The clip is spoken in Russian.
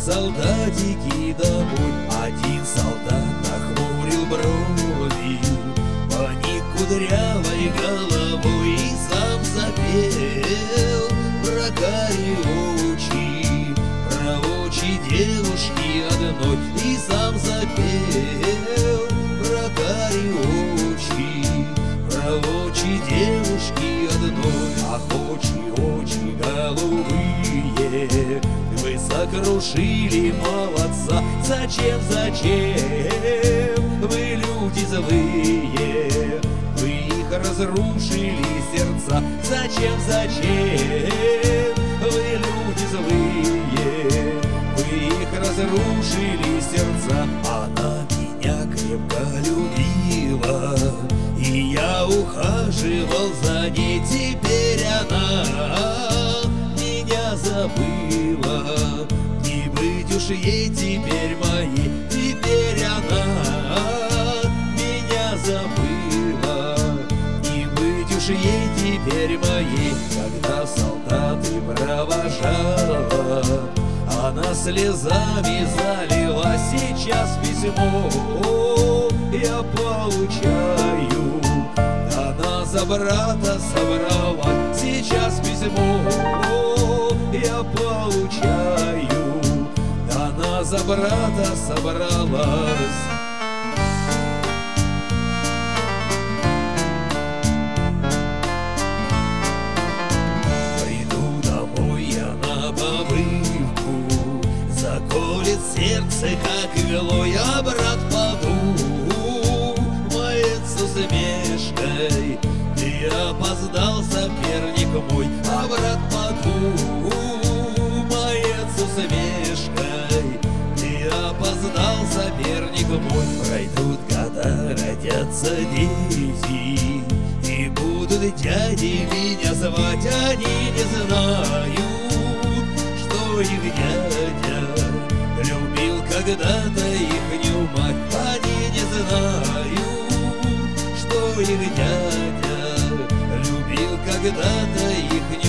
солдатики домой. Один солдат нахмурил брови, поник кудрявой головой и сам запел про карие очи, про очи девушки одной. И сам запел про карие очи, про очи девушки одной. Ах, очи голубые, вы сокрушили молодца. Зачем вы, люди злые, вы их разрушили сердца? Зачем вы, люди злые, вы их разрушили сердца? Она меня крепко любила, и я ухаживал за ней. Теперь она меня забыла, не быть уж ей теперь моей. Теперь она меня забыла, не быть уж ей теперь моей. Когда солдаты провожала, она слезами залила. Сейчас письмо я получаю, она за брата собрала. Сейчас письмо я получаю, она за брата собралась. Приду домой я на побывку, заколет сердце, как иглой. А брат подумает с усмешкой: ты опоздал, соперник мой. А брат подумает с усмешкой: ты опоздал, соперник мой. Пройдут года, родятся дети, и будут дяди меня звать. Они не знают, что их дядя любил когда-то ихнюю мать. Они не знают, что их дядя любил когда-то ихнюю